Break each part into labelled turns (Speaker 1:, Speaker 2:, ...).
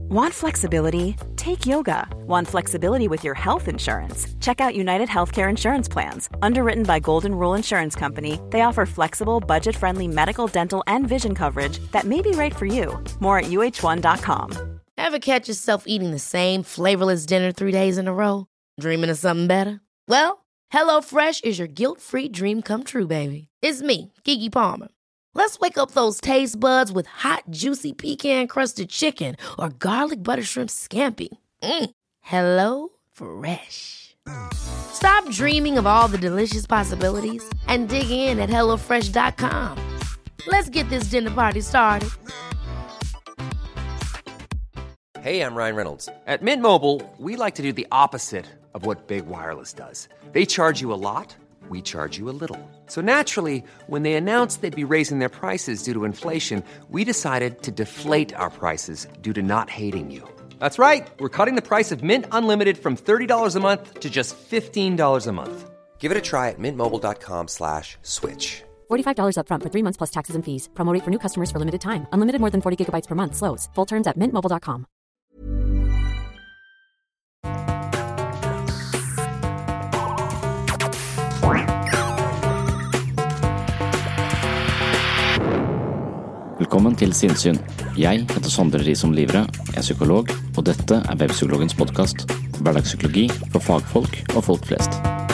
Speaker 1: Want flexibility? Take yoga. Want flexibility with your health insurance? Check out United Healthcare Insurance Plans. Underwritten by Golden Rule Insurance Company, they offer flexible, budget-friendly medical, dental, and vision coverage that may be right for you. More at uh1.com.
Speaker 2: Ever catch yourself eating the same flavorless dinner 3 days in a row? Dreaming of something better? Well, HelloFresh is your guilt-free dream come true, baby. It's me, Keke Palmer. Let's wake up those taste buds with hot, juicy pecan-crusted chicken or garlic butter shrimp scampi. Hello Fresh. Stop dreaming of all the delicious possibilities and dig in at HelloFresh.com. Let's get this dinner party started.
Speaker 3: Hey, I'm Ryan Reynolds. At Mint Mobile, we like to do the opposite of what Big Wireless does. They charge you a lot. We charge you a little. So naturally, when they announced they'd be raising their prices due to inflation, we decided to deflate our prices due to not hating you. That's right. We're cutting the price of Mint Unlimited from $30 a month to just $15 a month. Give it a try at mintmobile.com/switch.
Speaker 4: $45 up front for 3 months plus taxes and fees. Promo rate for new customers for limited time. Unlimited more than 40 gigabytes per month. Slows full terms at mintmobile.com.
Speaker 5: Velkommen til Sinnsyn. Jeg heter Sondre Risom Livre, er psykolog, og dette er Webpsykologens podcast. Hverdagspsykologi for fagfolk og folk flest.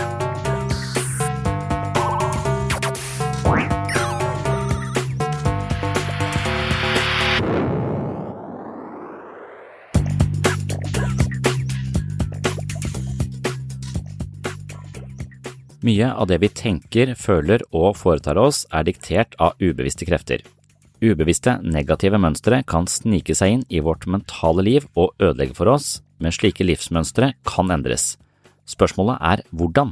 Speaker 5: Mye av det vi tenker, føler og foretar oss er diktert av ubevisste krefter. Ubevisste negative mønstre kan snike seg inn i vårt mentale liv og ødelegge for oss, men slike livsmønstre kan endres. Spørsmålet er hvordan?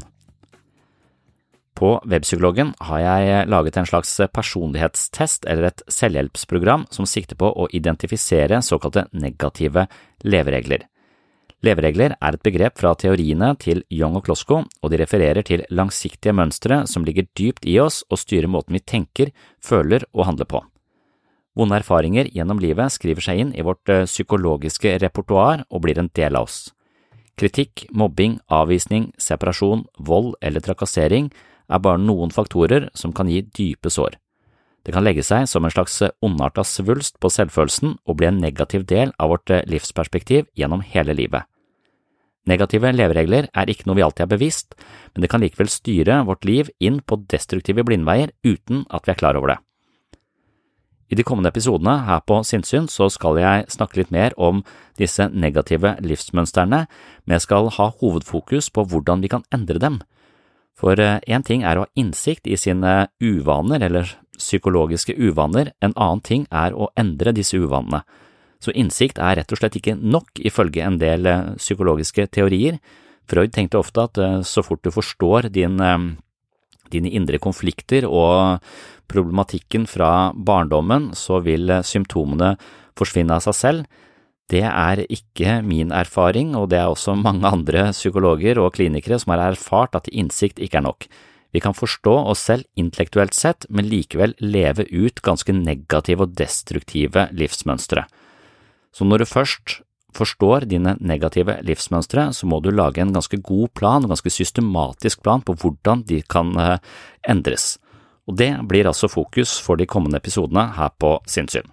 Speaker 5: På Webpsykologen har jeg laget en slags personlighetstest eller et selvhjelpsprogram som sikter på å identifisere såkalte negative leveregler. Leveregler er et begrep fra teoriene til Jung og Klosko, og de refererer til langsiktige mønstre som ligger dypt i oss og styrer måten vi tenker, føler og handler på. Vonde erfaringer gjennom livet skriver seg inn i vårt psykologiske repertoar og blir en del av oss. Kritikk, mobbing, avvisning, separasjon, vold eller trakassering er bare noen faktorer som kan gi dype sår. Det kan legge seg som en slags ondartet svulst på selvfølelsen og bli en negativ del av vårt livsperspektiv gjennom hele livet. Negative leveregler er ikke noe vi alltid er bevisst, men det kan likevel styre vårt liv inn på destruktive blindveier uten at vi er klar over det. I de kommende episodene her på Sinnsyn så skal jeg snakke litt mer om disse negative livsmønstrene, men jeg skal ha hovedfokus på hvordan vi kan endre dem. For en ting er å ha innsikt i sine uvaner eller psykologiske uvaner, en annen ting er å endre disse uvanene. Så innsikt er rett og slett ikke nok ifølge en del psykologiske teorier. Freud tenkte ofte at så fort du forstår dine indre konflikter og problematikken fra barndommen, så vil symptomene forsvinne av seg selv. Det er ikke min erfaring, og det er også mange andre psykologer og klinikere som har erfart at innsikt ikke er nok. Vi kan forstå oss selv intellektuelt sett, men likevel leve ut ganske negative og destruktive livsmønstre. Så når du først forstår dine negative livsmønstre, så må du lage en ganske god plan, en ganske systematisk plan på hvordan de kan endres. Og det blir altså fokus for de kommende episodene her på Sinnsyn.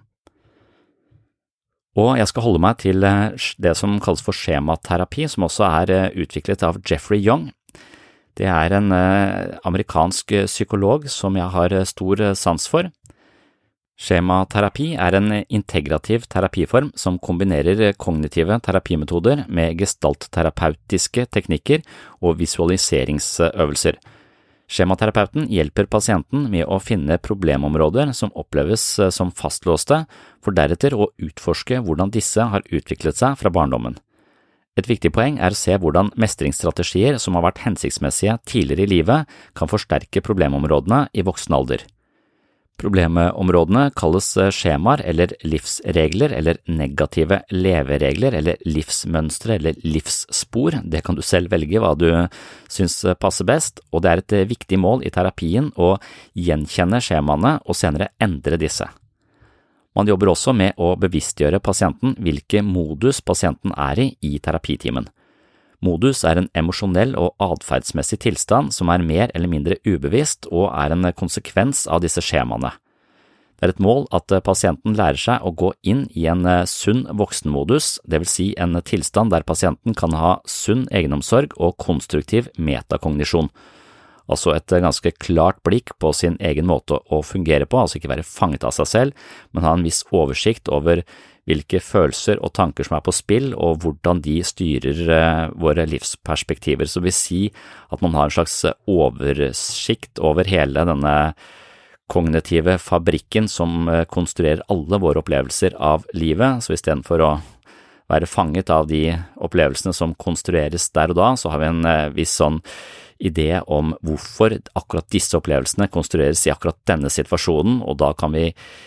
Speaker 5: Og jeg skal holde meg til det som kalles for skjematerapi, som også er utviklet av Jeffrey Young. Det er en amerikansk psykolog som jeg har stor sans for. Skjematerapi er en integrativ terapiform som kombinerer kognitive terapimetoder med gestaltterapeutiske teknikker og visualiseringsøvelser. Skjematerapeuten hjelper pasienten med å finne problemområder som oppleves som fastlåste, for deretter å utforske hvordan disse har utviklet seg fra barndommen. Et viktig poeng er å se hvordan mestringsstrategier som har vært hensiktsmessige tidligere i livet kan forsterke problemområdene i voksen alder. Problemområdene kalles skjemaer eller livsregler eller negative leveregler eller livsmønstre eller livsspor. Det kan du selv velge hva du syns passer best, og det er et viktig mål i terapien å gjenkjenne skjemaene og senere endre disse. Man jobber også med å bevisstgjøre pasienten hvilke modus pasienten i terapitimen. Modus en emosjonell og adferdsmessig tilstand som mer eller mindre ubevisst og en konsekvens av disse skjemaene. Det et mål at pasienten lærer seg å gå inn i en sunn voksenmodus, det vil si en tilstand der pasienten kan ha sunn egenomsorg og konstruktiv metakognisjon. Altså et ganske klart blikk på sin egen måte å fungere på, altså ikke være fanget av seg selv, men ha en viss oversikt over hvilke følelser og tanker som på spill, og hvordan de styrer våre livsperspektiver. Så vil si at man har en slags oversikt over hele denne kognitive fabrikken som konstruerer alle våre opplevelser av livet, så i stedet for å være fanget av de opplevelsene som konstrueres der og da, så har vi en viss sånn idé om hvorfor akkurat disse opplevelsene konstrueres i akkurat denne situasjonen, og da kan vi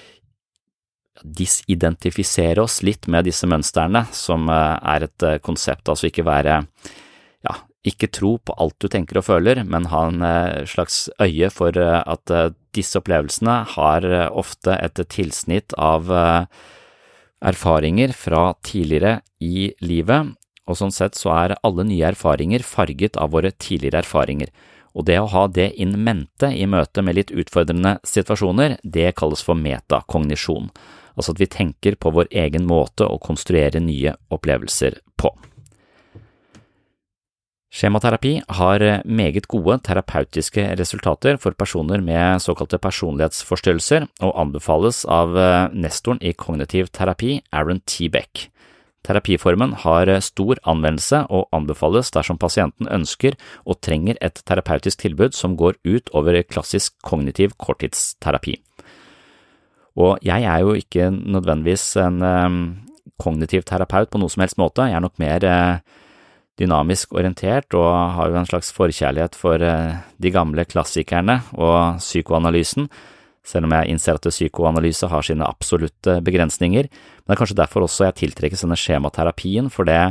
Speaker 5: disidentifisere oss litt med disse mønsterne, som et konsept, altså ikke tro på alt du tenker og føler, men ha en slags øye for at disse opplevelsene har ofte et tilsnitt av erfaringer fra tidligere i livet, og sånn sett så alle nye erfaringer farget av våre tidligere erfaringer. Og det å ha det in mente i møte med litt utfordrende situasjoner, det kalles for metakognisjon. Altså at vi tenker på vår egen måte å konstruere nye opplevelser på. Skjematerapi har meget gode terapeutiske resultater for personer med såkalte personlighetsforstyrrelser og anbefales av nestoren i kognitiv terapi, Aaron T. Beck. Terapiformen har stor anvendelse og anbefales dersom pasienten ønsker og trenger et terapeutisk tilbud som går ut over klassisk kognitiv korttidsterapi. Og jeg jo ikke nødvendigvis en kognitiv terapeut på noe som helst måte, jeg nok mer dynamisk orientert og har jo en slags forkjærlighet for de gamle klassikerne og psykoanalysen, selv om jeg innser at psykoanalyse har sine absolutte begrensninger, men det kanskje derfor også jeg tiltrekkes denne skjematerapien, for det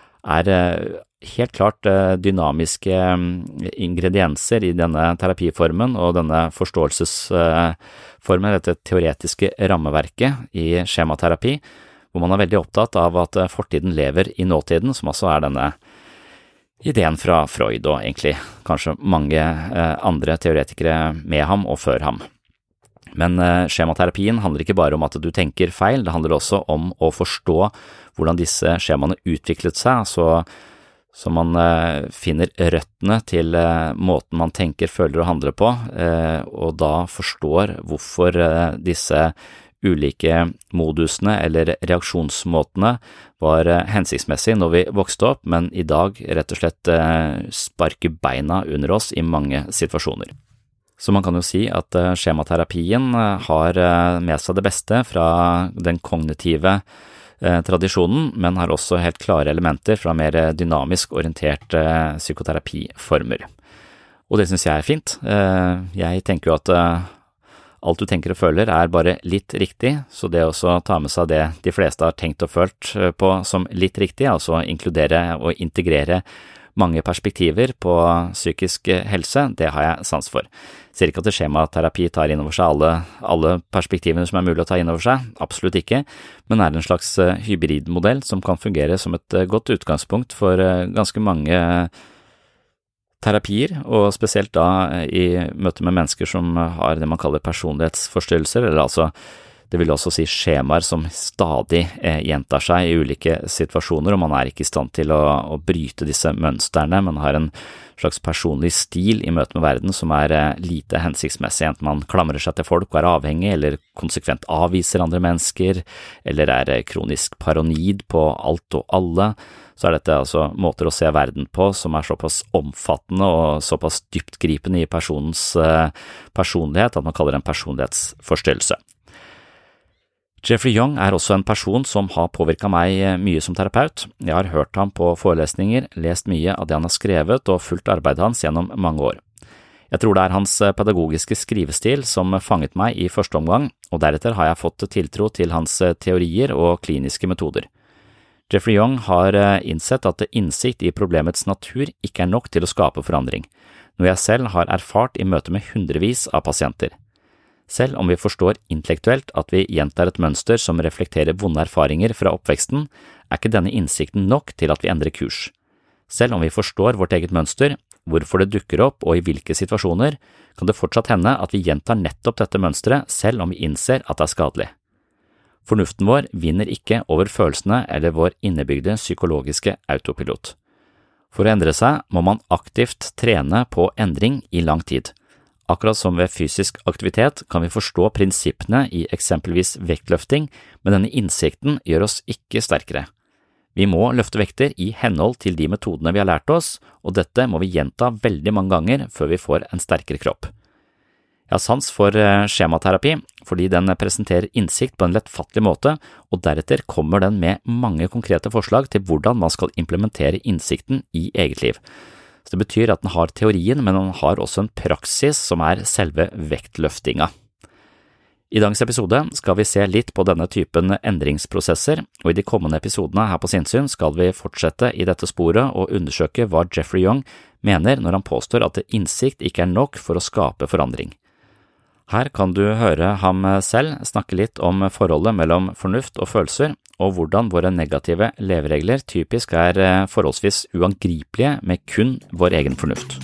Speaker 5: helt klart dynamiske ingredienser i denne terapiformen og denne forståelsesformen, dette teoretiske rammeverket i skjematerapi, hvor man veldig opptatt av at fortiden lever i nåtiden, som altså denne ideen fra Freud og egentlig kanskje mange andre teoretikere med ham og før ham. Men skjematerapien handler ikke bare om at du tenker feil, det handler også om å forstå hvordan disse skjemaene utviklet seg, så man finner røttene til måten man tenker, føler og handler på, og da forstår hvorfor disse ulike modusene eller reaksjonsmåtene var hensiktsmessige når vi vokste opp, men i dag rett og slett sparker beina under oss i mange situasjoner. Så man kan jo si at skjematerapien har med seg det beste fra den kognitive tradisjonen, men har også helt klare elementer fra mer dynamisk orienterte psykoterapiformer. Og det synes jeg fint. Jeg tenker jo at alt du tenker og føler bare litt riktig, så det å ta med seg det de fleste har tenkt og følt på som litt riktig, altså inkludere og integrere mange perspektiver på psykisk helse, det har jeg sans for. Sier ikke at skjematerapi tar inn over seg alle perspektivene som mulig å ta inn over seg, absolutt ikke, men en slags hybridmodell som kan fungere som et godt utgangspunkt for ganske mange terapier, og spesielt da i møte med mennesker som har det man kaller personlighetsforstyrrelser, eller altså det vil også si skjemaer som stadig gjentar seg i ulike situasjoner, og man ikke i stand til å bryte disse mønsterne, men har en slags personlig stil i møte med verden som lite hensiktsmessig, enten man klamrer seg til folk og avhengig, eller konsekvent avviser andre mennesker, eller kronisk paranoid på alt og alle, så dette altså måter å se verden på som såpass omfattende og såpass dyptgripende i personens personlighet at man kaller det en personlighetsforstyrrelse. Jeffrey Young også en person som har påvirket meg mye som terapeut. Jeg har hørt ham på forelesninger, lest mye av det han har skrevet og fulgt arbeidet hans gjennom mange år. Jeg tror det hans pedagogiske skrivestil som fanget meg i første omgang, og deretter har jeg fått tiltro til hans teorier og kliniske metoder. Jeffrey Young har innsett at innsikt i problemets natur ikke nok til å skape forandring, noe jeg selv har erfart i møte med hundrevis av pasienter. Selv om vi forstår intellektuelt at vi gjentar et mønster som reflekterer vonde erfaringer fra oppveksten, ikke denne innsikten nok til at vi endrer kurs. Selv om vi forstår vårt eget mønster, hvorfor det dukker opp og i hvilke situasjoner, kan det fortsatt hende at vi gjentar nettopp dette mønsteret selv om vi innser at det skadelig. Fornuften vår vinner ikke over følelsene eller vår innebygde psykologiske autopilot. For å endre seg må man aktivt trene på endring i lang tid. Akkurat som ved fysisk aktivitet kan vi forstå prinsippene i eksempelvis vektløfting, men denne innsikten gjør oss ikke sterkere. Vi må løfte vekter i henhold til de metodene vi har lært oss, og dette må vi gjenta veldig mange ganger før vi får en sterkere kropp. Jeg har sans for skjematerapi, fordi den presenterer innsikt på en lettfattelig måte, og deretter kommer den med mange konkrete forslag til hvordan man skal implementere innsikten i eget liv. Så det betyr at den har teorien, men den har også en praksis som selve vektløftinga. I dagens episode skal vi se litt på denne typen endringsprosesser, og i de kommende episodene her på Sinnsyn skal vi fortsette i dette sporet og undersøke hva Jeffrey Young mener når han påstår at innsikt ikke nok for å skape forandring. Her kan du høre ham selv snakke litt om forholdet mellom fornuft og følelser, og hvordan våre negative leveregler typisk forholdsvis uangripelige med kun vår egen fornuft.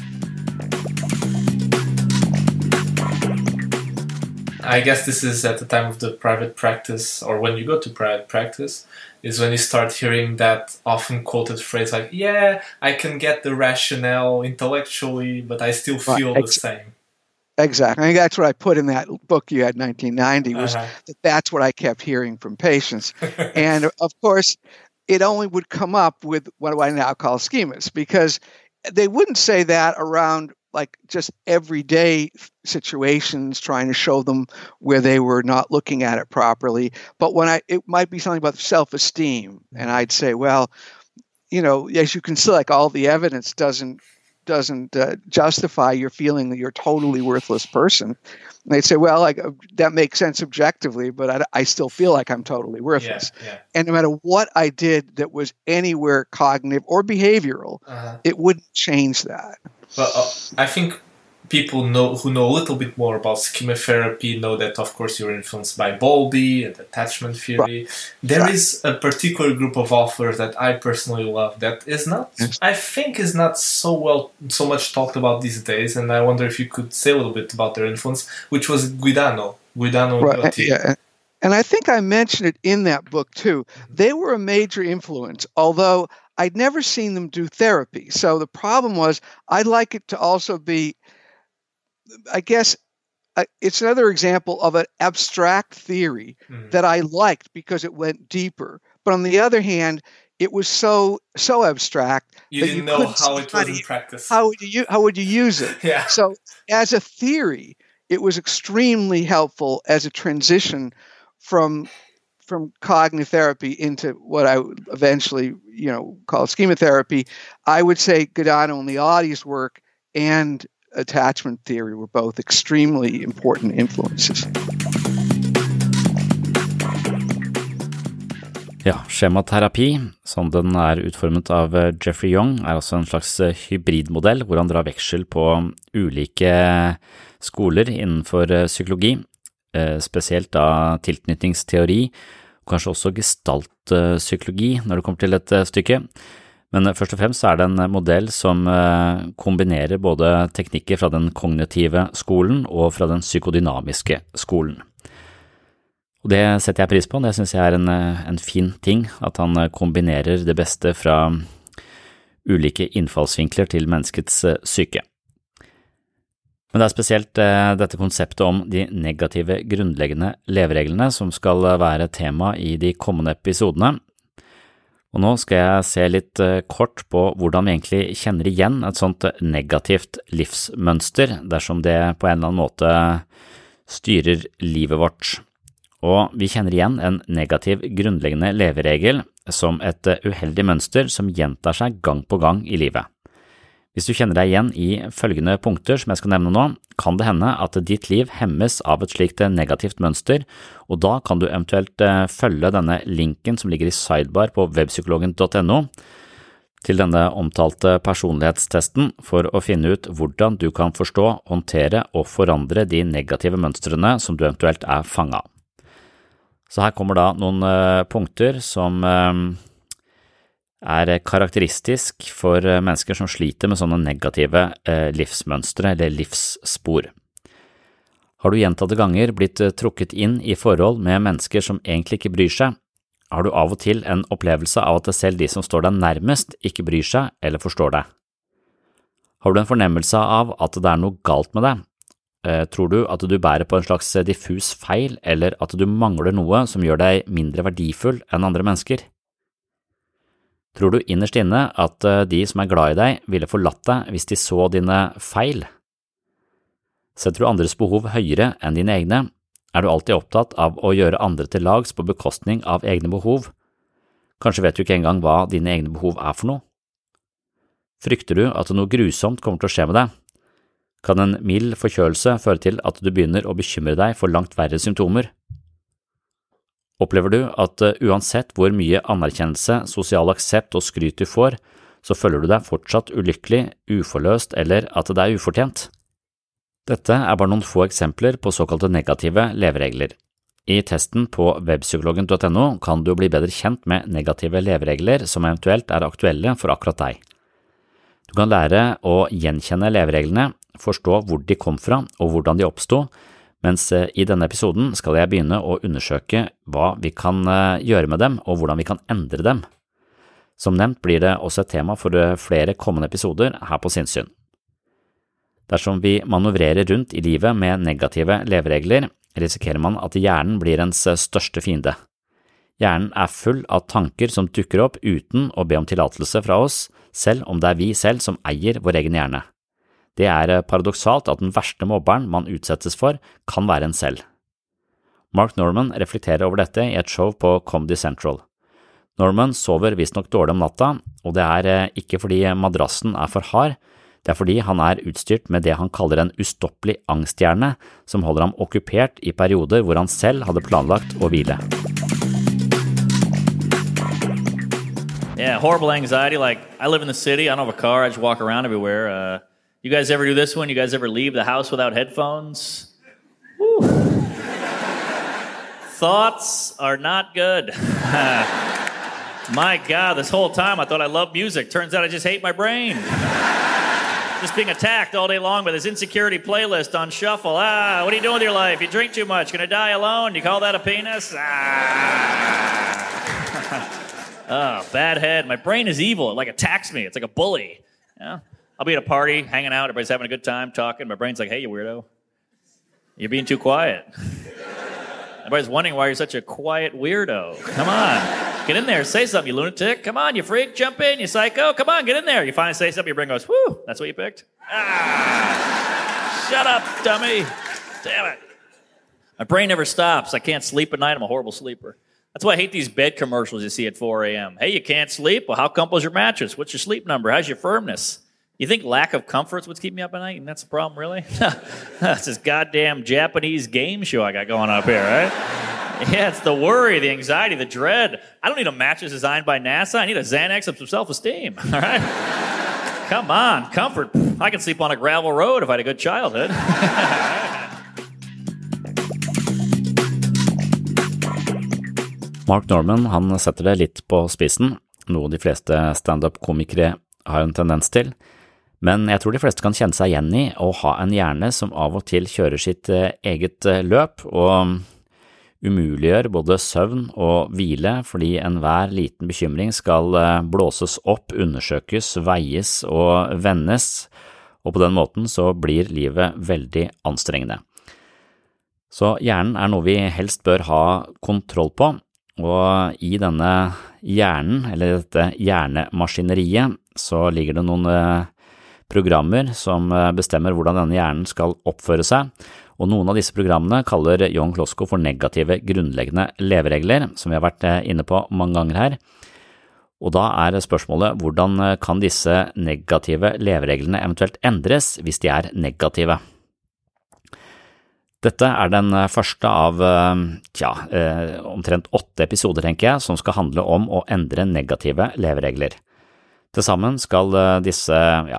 Speaker 6: I guess this is at the time of the private practice, or when you go to private practice, is when you start hearing that often quoted phrase like, yeah, I can get the rationale intellectually, but I still feel the same.
Speaker 7: Exactly. I think that's what I put in that book you had, 1990, was that's what I kept hearing from patients. And of course, it only would come up with what I now call schemas, because they wouldn't say that around like just everyday situations, trying to show them where they were not looking at it properly. But it might be something about self-esteem. And I'd say, well, as you can see, like all the evidence doesn't justify your feeling that you're a totally worthless person. And they'd say, well, that makes sense objectively, but I still feel like I'm totally worthless. Yeah. And no matter what I did that was anywhere cognitive or behavioral, it wouldn't change that.
Speaker 6: But I think people who know a little bit more about schema therapy know that, of course, you're influenced by Bowlby and attachment theory. Right. There is a particular group of authors that I personally love that is not, I think, is not so much talked about these days. And I wonder if you could say a little bit about their influence, which was Guidano
Speaker 7: right. Gotti. Yeah. And I think I mentioned it in that book too. They were a major influence, although I'd never seen them do therapy. So the problem was I'd like it to also be, I guess, it's another example of an abstract theory that I liked because it went deeper. But on the other hand, it was so abstract
Speaker 6: you didn't know how it was in practice.
Speaker 7: How would you use it?
Speaker 6: Yeah.
Speaker 7: So as a theory, it was extremely helpful as a transition from cognitive therapy into what I would eventually, call schema therapy. I would say Guidano and Liotti's work and attachment theory were both extremely important influences.
Speaker 5: Ja, skjematerapi, som den utformet av Jeffrey Young, altså en slags hybridmodell hvor han drar veksel på ulike skoler innenfor psykologi, spesielt da tilknytningsteori, og kanskje også gestaltpsykologi når det kommer til et stykke. Men først og fremst det en modell som kombinerer både teknikker fra den kognitive skolen og fra den psykodynamiske skolen. Og det setter jeg pris på, det synes jeg en fin ting, at han kombinerer det beste fra ulike innfallsvinkler til menneskets syke. Men det spesielt dette konseptet om de negative grunnleggende levereglene som skal være tema i de kommende episodene. Og nå skal jeg se litt kort på hvordan vi egentlig kjenner igjen et sånt negativt livsmønster dersom det på en eller annen måte styrer livet vårt. Og vi kjenner igjen en negativ grunnleggende leveregel som et uheldig mønster som gjentar seg gang på gang i livet. Hvis du kjenner deg igjen i følgende punkter som jeg skal nevne nå, kan det hende at ditt liv hemmes av et slikt negativt mønster, og da kan du eventuelt følge denne linken som ligger i sidebar på webpsykologen.no. til denne omtalte personlighetstesten for å finne ut hvordan du kan forstå, håndtere og forandre de negative mønstrene som du eventuelt fanget. Så her kommer da noen punkter som karakteristisk for mennesker som sliter med sånne negative livsmønstre eller livsspor. Har du gjentatte ganger blitt trukket inn i forhold med mennesker som egentlig ikke bryr seg? Har du av og til en opplevelse av at selv de som står deg nærmest ikke bryr seg eller forstår deg? Har du en fornemmelse av at det noe galt med deg? Tror du at du bærer på en slags diffus feil eller at du mangler noe som gjør deg mindre verdifull enn andre mennesker? Tror du innerst inne at de som glad i deg ville forlatt deg hvis de så dine feil? Setter du andres behov høyere enn dine egne? Du alltid opptatt av å gjøre andre til lags på bekostning av egne behov? Kanskje vet du ikke engang hva dine egne behov for noe? Frykter du at noe grusomt kommer til å skje med deg? Kan en mild forkjølelse føre til at du begynner å bekymre deg for langt verre symptomer? Opplever du at uansett hvor mye anerkjennelse, sosial aksept og skryt du får, så føler du deg fortsatt ulykkelig, uforløst eller at det ufortjent? Dette bare noen få eksempler på såkalte negative leveregler. I testen på webpsykologen.no kan du bli bedre kjent med negative leveregler som eventuelt aktuelle for akkurat deg. Du kan lære å gjenkjenne levereglene, forstå hvor de kom fra og hvordan de oppstod, mens i denne episoden skal jeg begynne å undersøke hva vi kan gjøre med dem og hvordan vi kan endre dem. Som nevnt blir det også et tema for flere kommende episoder her på Sinnssyn. Dersom vi manøvrerer rundt i livet med negative leveregler, risikerer man at hjernen blir ens største fiende. Hjernen full av tanker som dukker opp uten å be om tillatelse fra oss, selv om det vi selv som eier vår egen hjerne. Det paradoksalt at den verste mobberen man utsettes for kan være en selv. Mark Norman reflekterer over dette i et show på Comedy Central. Norman sover visstnok dårlig om natta, og det ikke fordi madrassen for hard, det fordi han utstyrt med det han kaller en ustoppelig angsthjerne som holder ham okkupert i perioder hvor han selv hadde planlagt å hvile.
Speaker 8: Yeah, horrible anxiety. Like, I live in the city, I don't have a car, I just walk around everywhere. You guys ever do this one? You guys ever leave the house without headphones? Woo. Thoughts are not good. My God, this whole time I thought I loved music. Turns out I just hate my brain. Just being attacked all day long by this insecurity playlist on shuffle. What are you doing with your life? You drink too much. Gonna die alone? You call that a penis? Oh, bad head. My brain is evil. It like attacks me. It's like a bully. Yeah? I'll be at a party, hanging out. Everybody's having a good time, talking. My brain's like, hey, you weirdo. You're being too quiet. Everybody's wondering why you're such a quiet weirdo. Come on. Get in there, say something, you lunatic. Come on, you freak, jump in, you psycho. Come on, get in there. You finally say something, your brain goes, whoo, that's what you picked? Shut up, dummy. Damn it. My brain never stops. I can't sleep at night. I'm a horrible sleeper. That's why I hate these bed commercials you see at 4 a.m. Hey, you can't sleep? Well, how comfortable is your mattress? What's your sleep number? How's your firmness? You think lack of comfort's what's keeping me up at night? And that's the problem, really? That's this goddamn Japanese game show I got going up here, right? Yeah, it's the worry, the anxiety, the dread. I don't need a mattress designed by NASA. I need a Xanax of some self-esteem, all right? Come on, comfort. I can sleep on a gravel road if I had a good childhood.
Speaker 5: Mark Norman, han setter det litt på spissen, noe de fleste stand-up-komikere har en tendens til. Men jeg tror de fleste kan kjenne seg igjen i å ha en hjerne som av og til kjører sitt eget løp og umuliggjør både søvn og hvile fordi enhver liten bekymring skal blåses opp, undersøkes, veies og vendes, og på den måten så blir livet veldig anstrengende. Så hjernen noe vi helst bør ha kontroll på, og i denne hjernen, eller dette hjernemaskineriet, så ligger det noen programmer som bestemmer hvordan denne hjernen skal oppføre seg, og noen av disse programmene kaller Jon Klosko for negative grunnleggende leveregler, som vi har vært inne på mange ganger her. Og da spørsmålet, hvordan kan disse negative levereglene eventuelt endres hvis de negative? Dette den første av omtrent 8 episoder, tenker jeg, som skal handle om å endre negative leveregler. Til sammen skal disse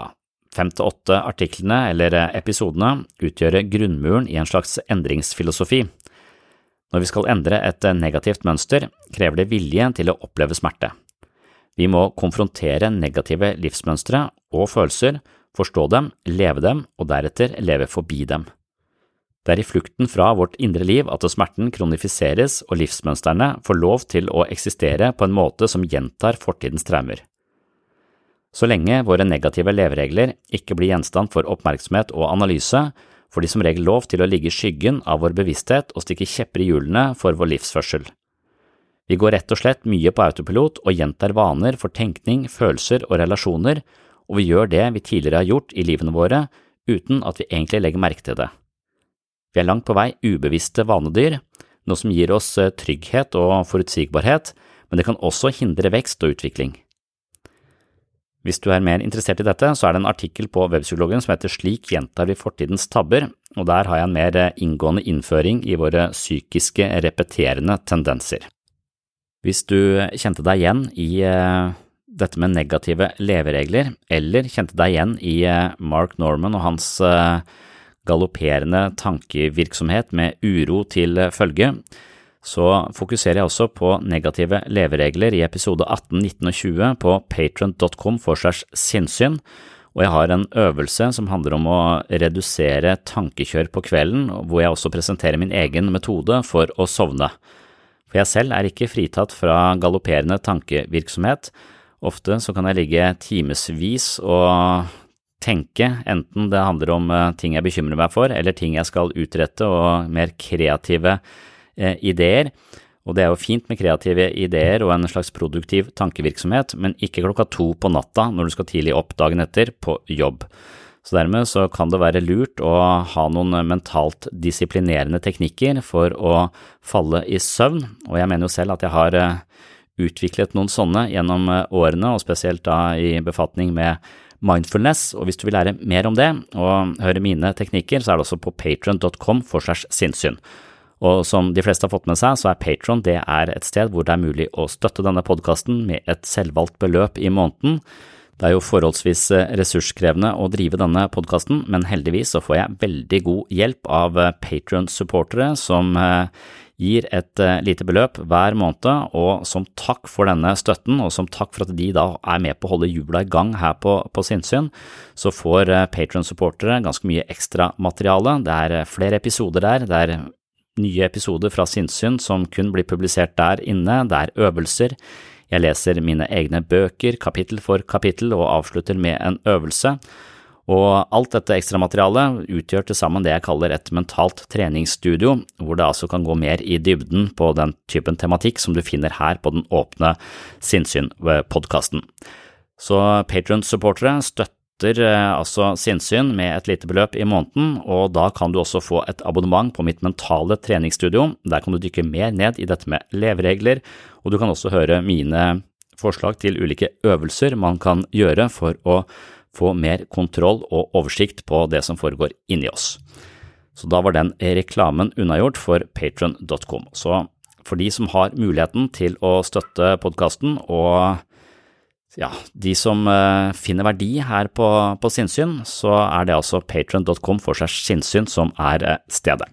Speaker 5: 5-8 artiklene eller episodene utgjøre grunnmuren i en slags endringsfilosofi. Når vi skal endre et negativt mønster, krever det vilje til å oppleve smerte. Vi må konfrontere negative livsmønstre og følelser, forstå dem, leve dem og deretter leve forbi dem. Det er i flukten fra vårt indre liv at smerten kronifiseres og livsmønstrene får lov til å eksistere på en måte som gjentar fortidens traumer. Så lenge våre negative leveregler ikke blir gjenstand for oppmerksomhet og analyse, får de som regel lov til å ligge i skyggen av vår bevissthet og stikke kjepper i hjulene for vår livsførsel. Vi går rett og slett mye på autopilot og gjentar vaner for tenkning, følelser og relasjoner, og vi gjør det vi tidligere har gjort i livene våre uten at vi egentlig legger merke til det. Vi er langt på vei ubevisste vanedyr, noe som gir oss trygghet og forutsigbarhet, men det kan også hindre vekst og utvikling. Hvis du er mer interessert i dette, så er det en artikkel på webpsykologen som heter «Slik gjentar vi fortidens tabber», og der har jeg en mer inngående innføring i våre psykiske repeterende tendenser. Hvis du kjente deg igjen i dette med negative leveregler, eller kjente deg igjen i Mark Norman og hans galopperende tankevirksomhet med uro til følge, så fokuserer jeg også på negative leveregler i episode 18, 19 og 20 på patreon.com/sinnssyn, og jeg har en øvelse som handler om å redusere tankekjør på kvelden, hvor jeg også presenterer min egen metode for å sovne. For jeg selv er ikke fritatt fra galopperende tankevirksomhet. Ofte så kan jeg ligge timesvis og tenke, enten det handler om ting jeg bekymrer meg for, eller ting jeg skal utrette og mer kreative ideer, og det er jo fint med kreative ideer og en slags produktiv tankevirksomhet, men ikke 2 på natta når du skal tidlig opp dagen etter på jobb. Så dermed så kan det være lurt å ha noen mentalt disiplinerende teknikker for å falle i søvn, og jeg mener jo selv at jeg har utviklet noen sånne gjennom årene, og spesielt da i befatning med mindfulness, og hvis du vil lære mer om det og høre mine teknikker, så er det også på patreon.com/sinnssyn. Og som de fleste har fått med seg, så er Patreon det er et sted hvor det er mulig å støtte denne podcasten med et selvvalgt beløp i måneden. Det er jo forholdsvis ressurskrevende å drive denne podcasten, men heldigvis så får jeg veldig god hjelp av Patreon-supportere som gir et lite beløp hver måned, og som takk for denne støtten, og som takk for at de da er med på å holde hjula i gang her på Sinnssyn, så får Patreon-supportere ganske mye ekstra materiale. Det er flere episoder der, det er nye episoder fra Sinnssyn som kun blir publisert der inne, det er øvelser, jeg leser mine egne bøker kapittel for kapittel og avslutter med en øvelse, og alt dette ekstra materialet utgjør til sammen det jeg kaller et mentalt treningsstudio, hvor det altså kan gå mer i dybden på den typen tematikk som du finner her på den åpne Sinnssyn-podcasten. Så Patreon-supportere støtter altså Sinnssyn med et lite beløp i måneden, og da kan du også få et abonnement på mitt mentale treningsstudio. Der kan du dykke mer ned i dette med leveregler, og du kan også høre mine forslag til ulike øvelser man kan gjøre for å få mer kontroll og oversikt på det som foregår inni oss. Så da var den reklamen unnagjort for patreon.com. Så for de som har muligheten til å støtte podcasten og de som finner verdi her på Sinnssyn, så er det altså patreon.com/sinnssyn som er stedet.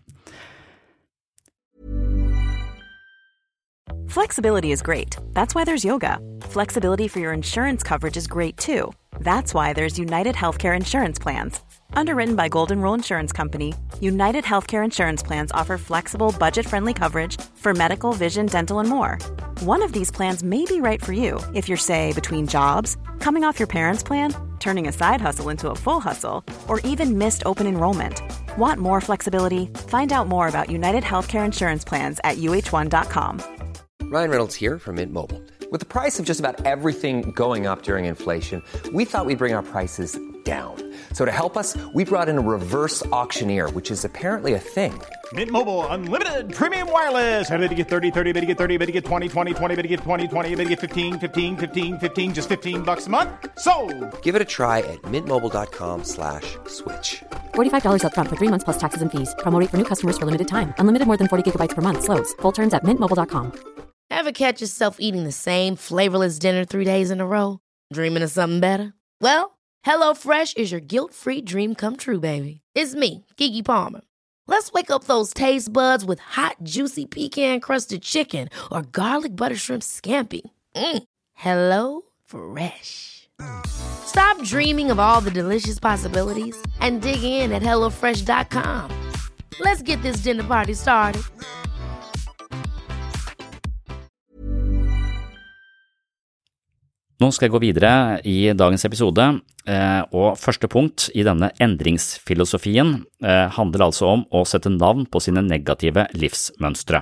Speaker 1: Flexibility is great. That's why there's yoga. Flexibility for your insurance coverage is great too. That's why there's United Healthcare Insurance Plans. Underwritten by Golden Rule Insurance Company, United Healthcare Insurance Plans offer flexible, budget-friendly coverage for medical, vision, dental, and more. One of these plans may be right for you if you're, say, between jobs, coming off your parents' plan, turning a side hustle into a full hustle, or even missed open enrollment. Want more flexibility? Find out more about United Healthcare Insurance Plans at uh1.com.
Speaker 3: Ryan Reynolds here from Mint Mobile. With the price of just about everything going up during inflation, we thought we'd bring our prices down. So to help us, we brought in a reverse auctioneer, which is apparently a thing.
Speaker 9: Mint Mobile Unlimited Premium Wireless. How to get 30, 30, how to get 30, how to get 20, 20, 20, how to get 20, 20, how to get 15, 15, 15, 15, just $15 a month? Sold!
Speaker 3: Give it a try at mintmobile.com/switch.
Speaker 4: $45 up front for 3 months plus taxes and fees. Promo rate for new customers for limited time. Unlimited more than 40 gigabytes per month. Slows full terms at mintmobile.com.
Speaker 2: Ever catch yourself eating the same flavorless dinner 3 days in a row? Dreaming of something better? Well, HelloFresh is your guilt-free dream come true, baby. It's me, Keke Palmer. Let's wake up those taste buds with hot, juicy pecan-crusted chicken or garlic butter shrimp scampi. Hello Fresh. Stop dreaming of all the delicious possibilities and dig in at HelloFresh.com. Let's get this dinner party started.
Speaker 5: Nå skal jeg gå videre i dagens episode, og første punkt i denne endringsfilosofien handler altså om å sette navn på sine negative livsmønstre.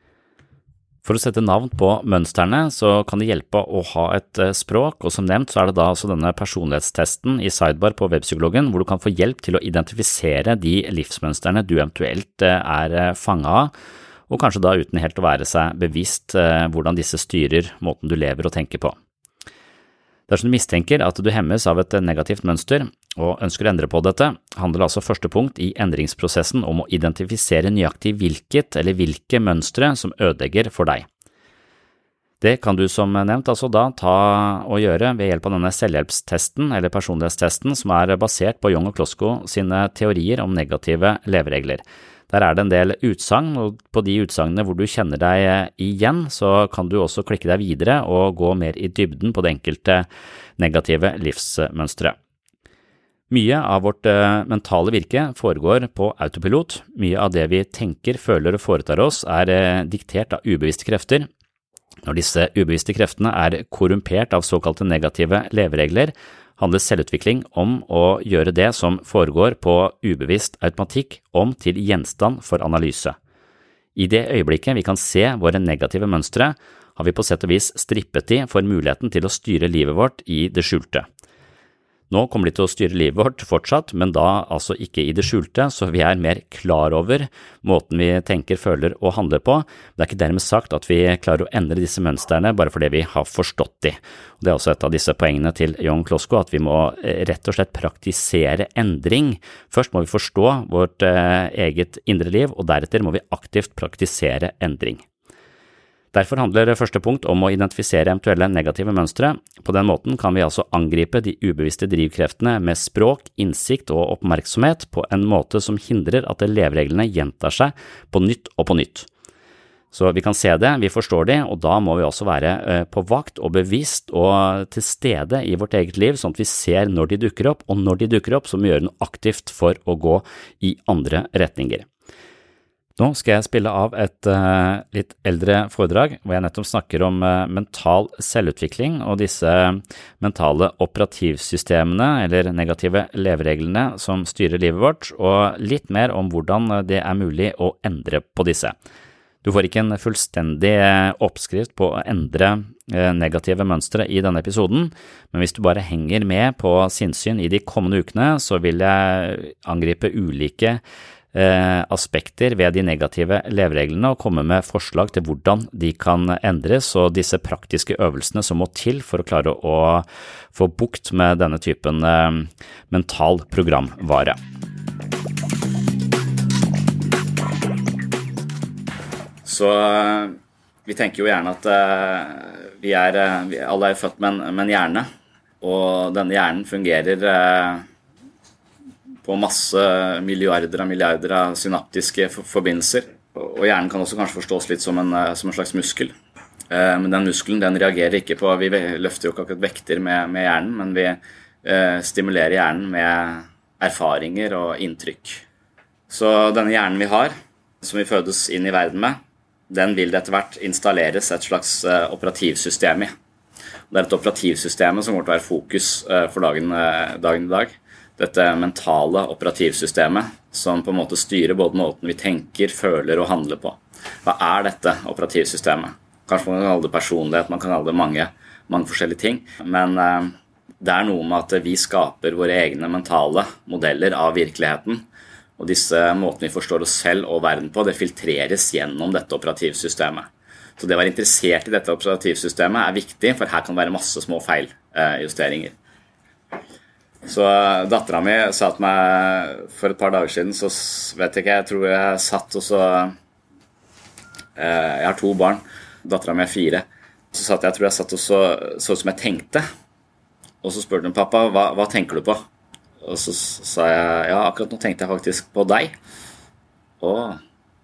Speaker 5: For å sette navn på mønstrene så kan det hjelpe å ha et språk, og som nevnt så det da altså denne personlighetstesten i Sidebar på webpsykologen, hvor du kan få hjelp til å identifisere de livsmønstrene du eventuelt fanget av, og kanskje da uten helt å være seg bevisst hvordan disse styrer måten du lever og tenker på. Dersom du mistenker at du hemmes av et negativt mønster og ønsker å endre på dette, handler altså første punkt i endringsprosessen om å identifisere nøyaktig hvilket eller hvilke mønstre som ødelegger for deg. Det kan du som nevnt altså da ta og gjøre ved hjelp av denne selvhjelpstesten eller personlighetstesten som basert på Jung og Klosko sine teorier om negative leveregler. Der det en del utsagn, og på de utsagnene hvor du kjenner deg igjen, så kan du også klikke deg videre og gå mer i dybden på det enkelte negative livsmønstre. Mye av vårt mentale virke foregår på autopilot. Mye av det vi tenker, føler og foretar oss diktert av ubevisste krefter. Når disse ubevisste kreftene korrumpert av såkalte negative leveregler, handler selvutvikling om å gjøre det som foregår på ubevisst automatikk om til gjenstand for analyse. I det øyeblikket vi kan se våre negative mønstre, har vi på sett og vis strippet de for muligheten til å styre livet vårt i det skjulte. Nå kommer de til å styre livet vårt fortsatt, men da altså ikke i det skjulte, så vi mer klar over måten vi tenker, føler og handler på. Det ikke dermed sagt at vi klarer å endre disse mønstrene bare fordi vi har forstått de. Det også et av disse poengene til Jung Klosko, at vi må rett og slett praktisere endring. Først må vi forstå vårt eget indre liv, og deretter må vi aktivt praktisere endring. Derfor handler første punkt om å identifisere eventuelle negative mønstre. På den måten kan vi altså angripe de ubevisste drivkreftene med språk, innsikt og oppmerksomhet på en måte som hindrer at levereglene gjentar seg på nytt og på nytt. Så vi kan se det, vi forstår det, og da må vi også være på vakt og bevisst og til stede i vårt eget liv, sånn at vi ser når de dukker opp, og når de dukker opp så må vi gjøre noe aktivt for å gå i andre retninger. Nå skal jeg spille av et litt eldre foredrag, hvor jeg nettopp snakker om mental selvutvikling og disse mentale operativsystemene eller negative levereglene som styrer livet vårt, og litt mer om hvordan det mulig å endre på disse. Du får ikke en fullstendig oppskrift på å endre negative mønstre i denne episoden, men hvis du bare henger med på sinnssyn i de kommende ukene, så vil jeg angripe ulike aspekter ved de negative levereglene og komme med forslag til hvordan de kan endres, og disse praktiske øvelsene som må til for å klare å få bukt med denne typen mental programvare. Så vi tenker jo gjerne at vi alle født med en hjerne, og denne hjernen fungerer på masse milliarder av synaptiske forbindelser, og hjernen kan også kanskje forstås litt som en slags muskel. Men den muskelen den reagerer ikke på, vi løfter jo ikke akkurat vekter med hjernen, men vi stimulerer hjernen med erfaringer og inntrykk. Så denne hjernen vi har, som vi fødes inn i verden med, den vil det etter hvert installeres et slags operativsystem i. Det et operativsystemet som kommer til å være fokus for dagen i dag. Dette mentale operativsystemet som på en måte styrer både måten vi tenker, føler og handler på. Hva dette operativsystemet? Kanskje man kan kalle det personlighet, man kan kalle det mange forskjellige ting, men det noe med at vi skaper våre egne mentale modeller av virkeligheten, og disse måtene vi forstår oss selv og verden på, det filtreres gjennom dette operativsystemet. Så det å være interessert i dette operativsystemet viktig, for her kan det være masse små feiljusteringer. Så datteren min sa til meg for et par dager siden, så vet jeg ikke, jeg tror jeg satt og så, jeg har 2 barn, datteren min 4, så satt jeg tror jeg satt og så ut som jeg tenkte, Og så spurte hun, pappa, hva tenker du på? Og så sa jeg, ja, akkurat nå tenkte jeg faktisk på deg. Og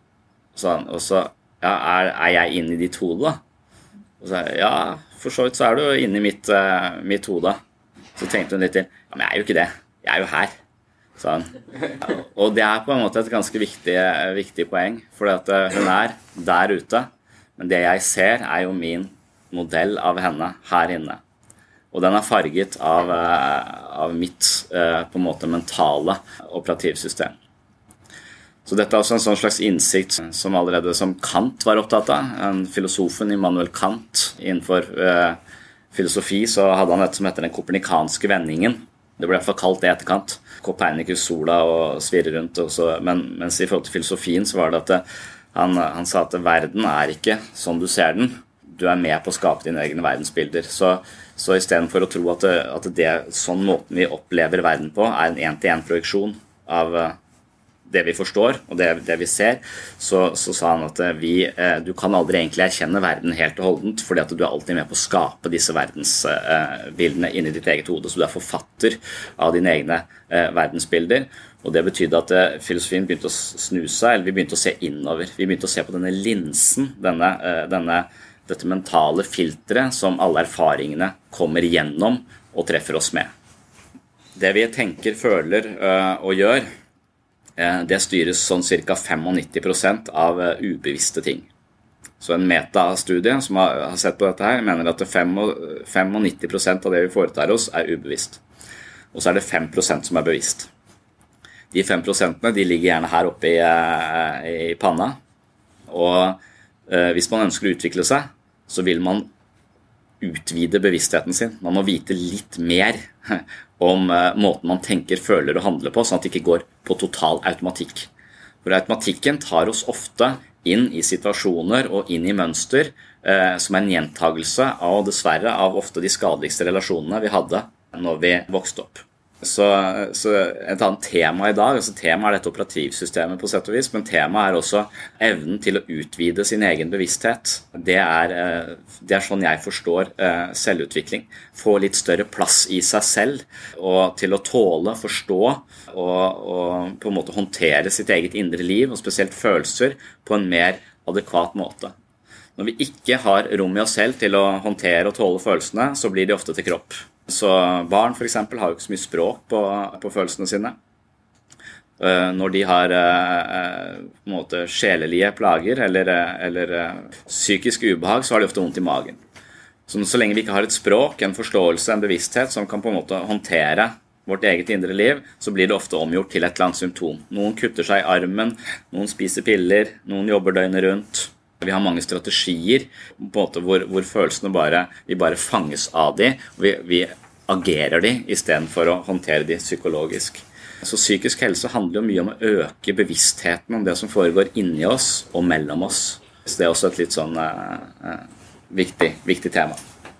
Speaker 5: så, ja, er jeg inne i ditt hode da? Og så sa jeg, ja, for så vidt så er du inne i mitt hode. Så tenkte hun litt til, ja, men jeg er jo ikke det, jeg er jo her, sa hun. Og det på en måte et ganske viktig poeng, for hun der ute, men det jeg ser jo min modell av henne her inne. Og den farget av mitt på en måte mentale operativsystem. Så dette også en sånn slags innsikt som allerede som Kant var opptatt av. En filosofen Immanuel Kant innenfor filosofi så hadde han et som heter den kopernikanske vendingen. Det ble i hvert fall kalt det etterkant. Copernicus sola og svirrer rundt. Mens i forhold til filosofien så var det at han sa at verden ikke sånn du ser den. Du med på å skape dine egne verdensbilder. Så i stedet for å tro at det sånn måten vi opplever verden på en en-til-en projeksjon av det vi forstår og det vi ser, så sa han at du kan aldri egentlig erkjenne verden helt og holdent, fordi at du alltid med på å skape disse verdensbildene inni ditt eget hode, så du forfatter av dine egne verdensbilder. Og det betydde at filosofien begynte å snu seg, eller vi begynte å se innover. Vi begynte å se på denne linsen, dette mentale filteret som alle erfaringene kommer gjennom og treffer oss med. Det vi tenker, føler og gjør, det styres sånn cirka 95% av ubevisste ting. Så en metastudie som har sett på dette her, mener at 95% av det vi foretar oss ubevisst. Og så det 5% som bevisst. De 5% de ligger gjerne her oppe i panna. Og hvis man ønsker å utvikle seg, så vil man utvide bevisstheten sin. Man må vite litt mer om måten man tenker, føler og handler på, sånn at det ikke går på total automatikk. For automatikken tar oss ofte inn i situasjoner og inn i mønster som en gjentagelse av dessverre av ofte de skadeligste relasjonene vi hadde når vi vokste opp. Så et annet tema i dag, altså tema dette operativsystemet på sett og vis, men tema også evnen til å utvide sin egen bevissthet. Det sånn jeg forstår selvutvikling. Få litt større plass i seg selv, og til å tåle, forstå og på en måte håndtere sitt eget indre liv, og spesielt følelser, på en mer adekvat måte. Når vi ikke har rom i oss selv til å håndtere og tåle følelsene, så blir de ofte til kropp. Så barn for eksempel har jo ikke så mye språk på følelsene sine. Når de har på en måte sjelelige plager eller psykisk ubehag, så har de ofte vondt i magen. Så lenge vi ikke har et språk, en forståelse, en bevissthet som kan på en måte håndtere vårt eget indre liv, så blir det ofte omgjort til et eller annet symptom. Noen kutter seg i armen, noen spiser piller, noen jobber døgnet rundt. Vi har mange strategier på en måte hvor følelsene vi bare fanges av de, og vi agerer de i stedet for å håndtere de psykologisk. Så psykisk helse handler jo mye om å øke bevisstheten om det som foregår inni oss og mellom oss. Så det også et litt sånn viktig tema.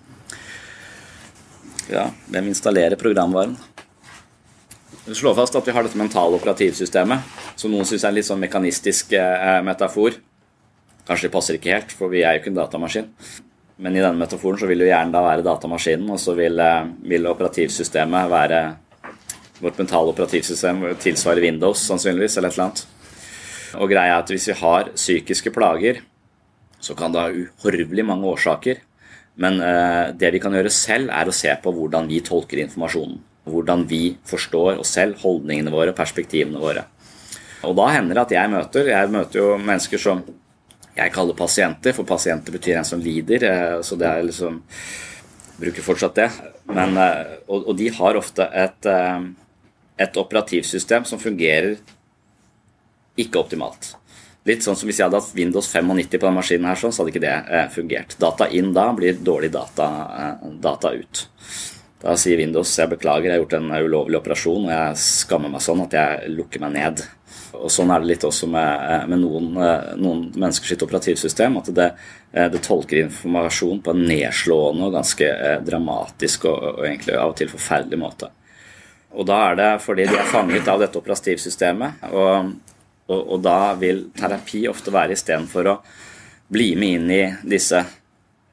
Speaker 5: Ja, hvem installerer programvaren? Vi slår fast at vi har dette mentale operativsystemet, som noen synes en litt sånn mekanistisk metafor. Kanskje det passer ikke helt, for vi jo ikke en datamaskin. Men i denne metaforen så vil jo gjerne da være datamaskinen, og så vil operativsystemet være vårt mentale operativsystem tilsvarer Windows sannsynligvis, eller et eller annet. Og greia at hvis vi har psykiske plager, så kan det ha uhorvelig mange årsaker. Men det vi kan gjøre selv å se på hvordan vi tolker informasjonen. Hvordan vi forstår oss selv, holdningene våre, perspektivene våre. Og da hender det at jeg møter jo mennesker som jeg kaller pasienter, for pasienter betyr en som lider, så det liksom, bruker fortsatt det. Men, og de har ofte et operativsystem som fungerer ikke optimalt. Litt sånn som hvis jeg hadde hatt Windows 95 på den maskinen her, så hadde ikke det fungert. Data inn da blir dårlig data ut. Da sier Windows, jeg beklager, jeg har gjort en ulovlig operasjon, og jeg skammer meg sånn at jeg lukker meg ned. Og sånn det litt også med noen menneskers sitt operativsystem, at det tolker informasjon på en nedslående og ganske dramatisk og egentlig av og til forferdelig måte. Og da det fordi de fanget av dette operativsystemet, og da vil terapi ofte være i stedet for å bli med inn i disse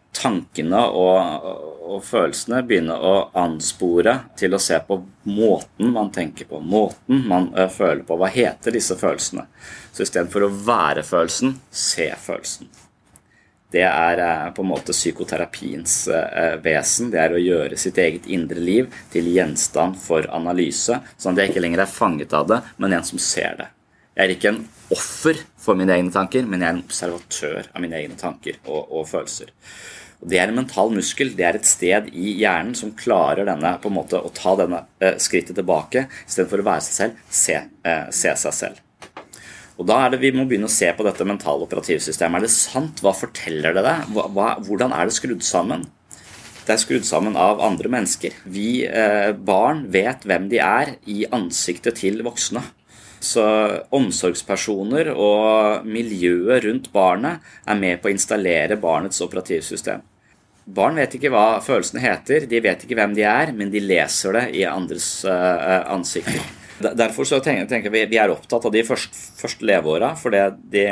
Speaker 5: tankene og følelsene begynner å anspore til å se på måten man tenker på, måten man føler på. Hva heter disse følelsene? Så I stedet for å være følelsen, se følelsen. Det på en måte psykoterapiens vesen, det å gjøre sitt eget indre liv til gjenstand for analyse, sånn at jeg ikke lenger fanget av det, men en som ser det. Jeg ikke en offer for mine egne tanker, men jeg en observatør av mine egne tanker og følelser. Og det en mental muskel, det et sted I hjernen som klarer denne, på en måte, å ta denne skrittet tilbake, I stedet for å være seg selv, se seg selv. Og da det vi må begynne å se på dette mentale operativsystemet. Det sant? Hva forteller det deg? Hvordan det skrudd sammen? Det skrudd sammen av andre mennesker. Vi barn vet hvem de I ansiktet til voksne. Så omsorgspersoner og miljøet rundt barnet med på å installere barnets operativsystem. Barn vet ikke hva følelsene heter, de vet ikke hvem de men de leser det I andres ansikter. Derfor så tenker vi opptatt av de første leveårene, for det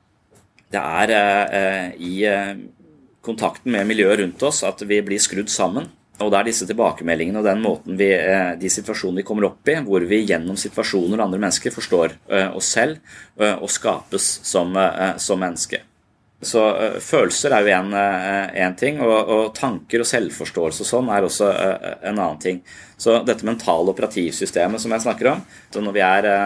Speaker 5: I kontakten med miljøet rundt oss at vi blir skrudd sammen. Og det disse tilbakemeldingene og den måten de situasjonene vi kommer opp I, hvor vi gjennom situasjoner og andre mennesker forstår oss selv og skapes som menneske. Så følelser jo en ting, og tanker og selvforståelse og sånn også en annen ting. Så dette mentale operativsystemet som jeg snakker om, så når vi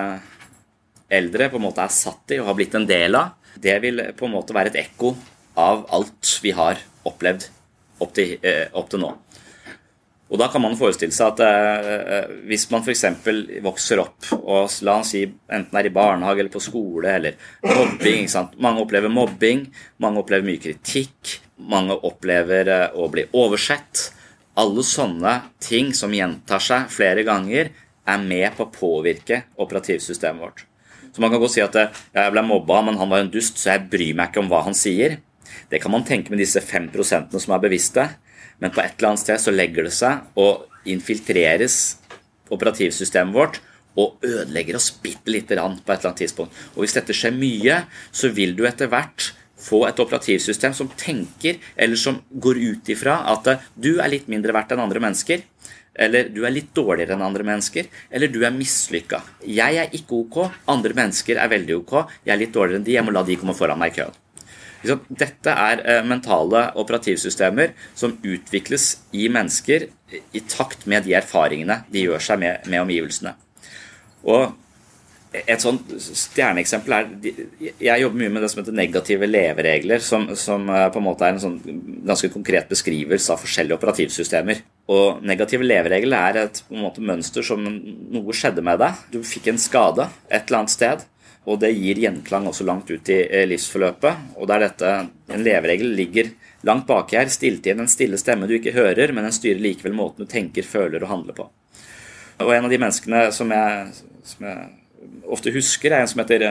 Speaker 5: eldre, på en måte satt I og har blitt en del av, det vil på en måte være et ekko av alt vi har opplevd opp til nå. Og da kan man forestille seg at hvis man for eksempel vokser opp, og la oss si enten I barnehage eller på skole, eller mobbing, ikke sant? Mange opplever mobbing, mange opplever mye kritikk, mange opplever å bli oversett. Alle sånne ting som gjentar seg flere ganger med på å påvirke operativsystemet vårt. Så man kan godt si at jeg ble mobbet, men han var en dust, så jeg bryr meg ikke om hva han sier. Det kan man tenke med disse 5% som bevisste, men på et eller annet sted så legger det seg og infiltreres operativsystemet vårt og ødelegger oss bitte litt på et eller annet tidspunkt. Og hvis dette skjer mye, så vil du etter hvert få et operativsystem som tenker, eller som går ut ifra at du litt mindre verdt enn andre mennesker, eller du litt dårligere enn andre mennesker, eller du mislykket. Jeg ikke ok, andre mennesker veldig ok, jeg litt dårligere enn de, jeg må la de komme foran meg I køen. Dette mentale operativsystemer som utvikles I mennesker I takt med de erfaringene de gjør seg med omgivelsene. Og et sånt stjerneeksempel jeg jobber mye med det som heter negative leveregler, som på en måte en sånn ganske konkret beskrivelse av forskjellige operativsystemer. Og negative leveregler på en måte mønster som noe skjedde med deg. Du fikk en skade et eller annet sted, og det gir gjenklang også langt ut I livsforløpet, og der en leveregel ligger langt bak her, stilt I en stille stemme du ikke hører, men den styrer likevel måten du tenker, føler og handler på. Og en av de menneskene som jeg ofte husker en som heter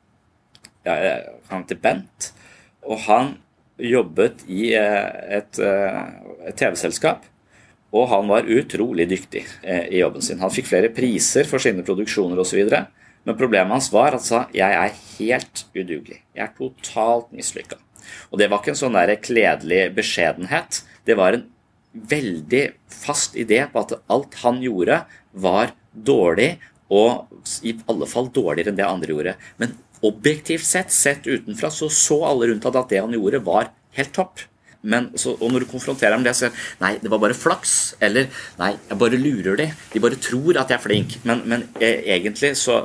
Speaker 5: Bent, og han jobbet I et TV-selskap, og han var utrolig dyktig I jobben sin. Han fikk flere priser for sine produksjoner og så videre, men problemet hans var at jeg helt udugelig. Jeg totalt mislykket. Og det var ikke en sånn der kledelig beskjedenhet. Det var en veldig fast idé på at alt han gjorde var dårlig, og I alle fall dårligere enn det andre gjorde. Men objektivt sett utenfra, så alle rundt at det han gjorde var helt topp. Og når du konfronterer dem med det, så nei, det var bare flaks, eller nei, jeg bare lurer de bare tror at jeg flink, men egentlig så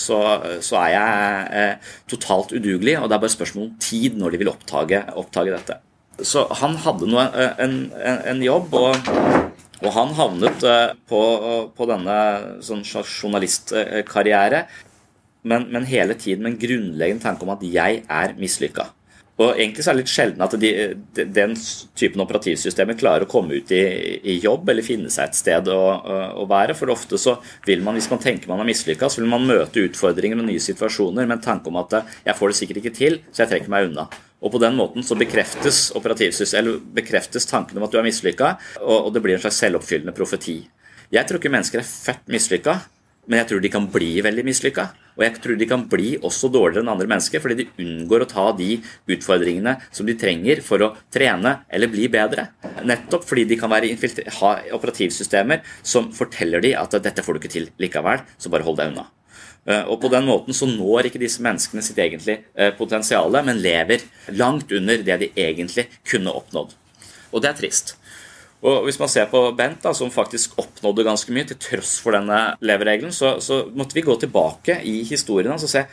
Speaker 5: jeg totalt udugelig, og det bare spørsmål om tid når de vil oppdage dette. Så han hadde en jobb, og han havnet på denne sånn journalistkarriere, men hele tiden med en grunnleggende tanke om at jeg mislykket. Og egentlig så det litt sjelden at den typen operativsystemer klarer å komme ut I jobb eller finne seg et sted å være, for ofte så vil man, hvis man tenker man mislykket, så vil man møte utfordringer og nye situasjoner med en tanke om at jeg får det sikkert ikke til, så jeg trekker meg unna. Og på den måten så bekreftes tanken om at du mislykket, og det blir en slags selvoppfyllende profeti. Jeg tror ikke mennesker født mislykket, men jeg tror de kan bli veldig mislykket. Og jeg tror de kan bli også dårligere enn andre mennesker, fordi de unngår å ta de utfordringene som de trenger for å trene eller bli bedre. Nettopp fordi de kan ha operativsystemer som forteller de at dette får du ikke til likevel, så bare hold deg unna. Og på den måten så når ikke disse menneskene sitt egentlige potensiale, men lever langt under det de egentlig kunne oppnådd. Og det trist. Og hvis man ser på Bent da, som faktisk oppnådde ganske mye til tross for denne leveregelen, så måtte vi gå tilbake i historien og se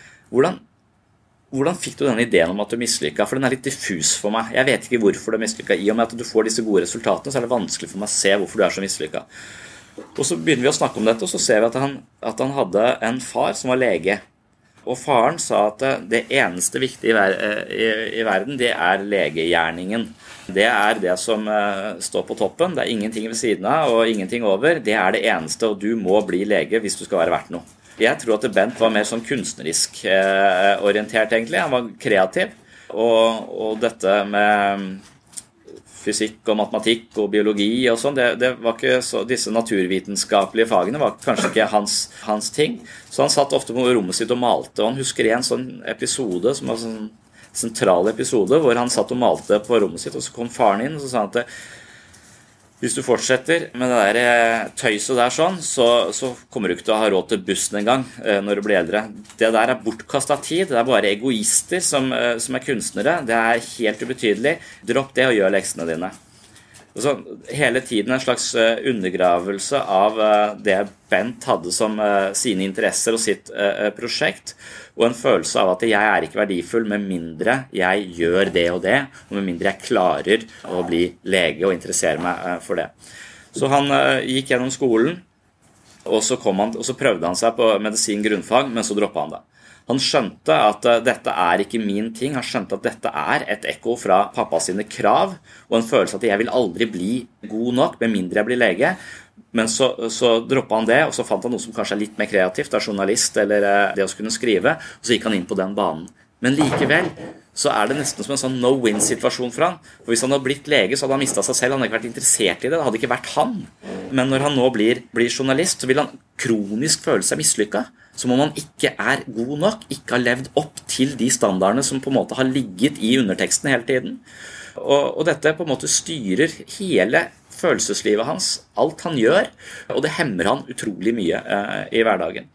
Speaker 5: hvordan fikk du denne ideen om at du mislykket? For den litt diffus for meg. Jeg vet ikke hvorfor du mislykket. I og med at du får disse gode resultatene, så det vanskelig for meg å se hvorfor du så mislykket. Og så begynner vi å snakke om dette, og så ser vi at han hadde en far som var lege. Og faren sa at det eneste viktige i verden, det legegjerningen. Det det som står på toppen, det ingenting ved siden av og ingenting over. Det det eneste, og du må bli lege hvis du skal være verdt noe. Jeg tror at Bent var mer sånn kunstnerisk orientert egentlig. Han var kreativ, og dette med fysikk og matematikk og biologi og sånn, det var ikke så, disse naturvitenskapelige fagene var kanskje ikke hans ting. Så han satt ofte på rommet sitt og malte, og han husker en sånn episode som var en sånn sentral episode, hvor han satt og malte på rommet sitt, og så kom faren inn, og så sa han at hvis du fortsetter med det der tøyset der sånn, så kommer du ikke til å ha råd til bussen en gang når du blir eldre. Det der bortkastet tid, det bare egoister som kunstnere, det helt ubetydelig. Dropp det og gjør leksene dine. Så hele tiden en slags undergravelse av det Bent hadde som sine interesser og sitt prosjekt, og en følelse av at jeg ikke verdifull med mindre jeg gjør det og det, og med mindre jeg klarer å bli lege og interessere meg for det. Så han gikk gjennom skolen, og så prøvde han seg på medisin grunnfag, men så droppet han det. Han skjønte at dette ikke min ting, han skjønte at dette et ekko fra pappa sine krav, og en følelse at jeg vil aldri bli god nok med mindre jeg blir lege. Men så droppet han det, og så fant han noe som kanskje litt mer kreativt, journalist eller det å kunne skrive, og så gikk han inn på den banen. Men likevel så det nesten som en sånn no-win-situasjon for han. For hvis han hadde blitt lege, så hadde han mistet seg selv, han hadde ikke vært interessert i det hadde ikke vært han. Men når han nå blir journalist, så vil han kronisk føle seg mislykket, som om han ikke god nok, ikke har levd opp til de standardene som på en måte har ligget i underteksten hele tiden. Og dette på en måte styrer hele følelseslivet hans, alt han gjør, og det hemmer han utrolig mye i hverdagen.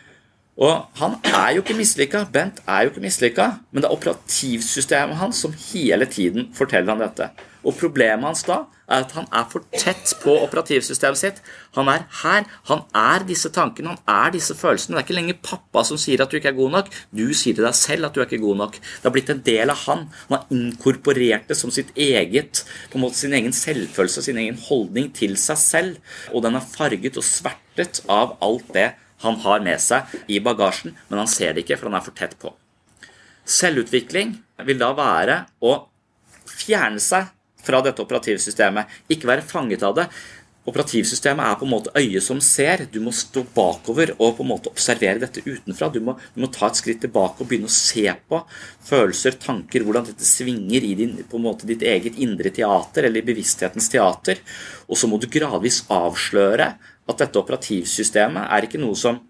Speaker 5: Og han jo ikke mislykket, Bent jo ikke mislykket, men det operativsystemet hans som hele tiden forteller han dette. Og problemet hans da at han for tett på operativsystemet sitt. Han her, han disse tankene, han disse følelsene. Det ikke lenger pappa som sier at du ikke god nok, du sier til deg selv at du ikke god nok. Det har blitt en del av han. Han har inkorporert det som sitt eget, på en måte sin egen selvfølelse, sin egen holdning til seg selv. Og den farget og svertet av alt det han har med seg i bagasjen, men han ser det ikke, for han for tett på. Selvutvikling vil da være å fjerne seg fra dette operativsystemet, ikke være fanget av det. Operativsystemet på en måte øyet som ser. Du må stå bakover og på en måte observere dette utenfra. Du må ta et skritt tilbake og begynne å se på følelser, tanker, hvordan dette svinger i på en måte ditt eget indre teater, eller i bevissthetens teater. Og så må du gradvis avsløre at dette operativsystemet ikke noe som